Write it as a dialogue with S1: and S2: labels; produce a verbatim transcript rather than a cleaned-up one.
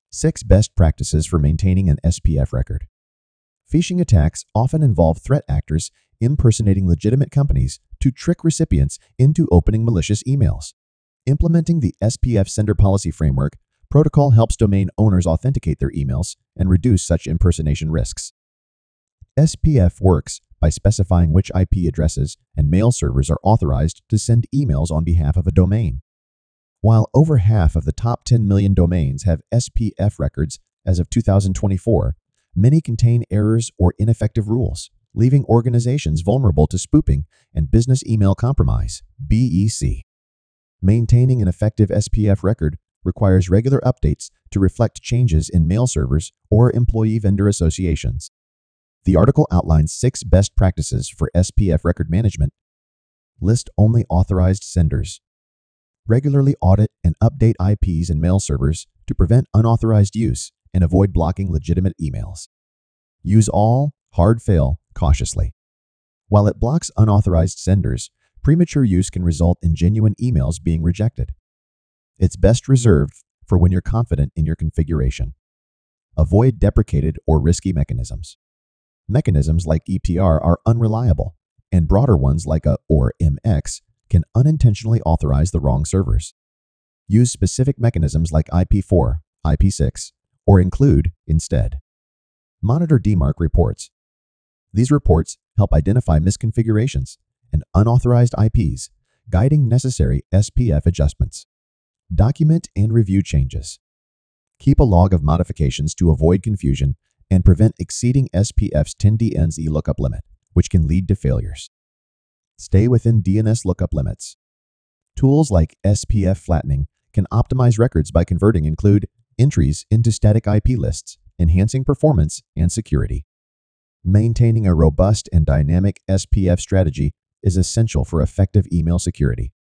S1: Six best practices for maintaining an S P F record. Phishing attacks often involve threat actors impersonating legitimate companies to trick recipients into opening malicious emails. Implementing the S P F Sender Policy Framework protocol helps domain owners authenticate their emails and reduce such impersonation risks. S P F works by specifying which I P addresses and mail servers are authorized to send emails on behalf of a domain. While over half of the top ten million domains have S P F records as of two thousand twenty-four, many contain errors or ineffective rules, leaving organizations vulnerable to spoofing and business email compromise, B E C. Maintaining an effective S P F record requires regular updates to reflect changes in mail servers or employee-vendor associations. The article outlines six best practices for S P F record management. List only authorized senders. Regularly audit and update I Ps and mail servers to prevent unauthorized use and avoid blocking legitimate emails. Use all, hard fail, cautiously. While it blocks unauthorized senders, premature use can result in genuine emails being rejected. It's best reserved for when you're confident in your configuration. Avoid deprecated or risky mechanisms. Mechanisms like E T R are unreliable, and broader ones like a or M X can unintentionally authorize the wrong servers. Use specific mechanisms like I P four, I P six, or include instead. Monitor D MARC reports. These reports help identify misconfigurations and unauthorized I Ps, guiding necessary S P F adjustments. Document and review changes. Keep a log of modifications to avoid confusion and prevent exceeding S P F's ten D N S E lookup limit, which can lead to failures. Stay within D N S lookup limits. Tools like S P F flattening can optimize records by converting include entries into static I P lists, enhancing performance and security. Maintaining a robust and dynamic S P F strategy is essential for effective email security.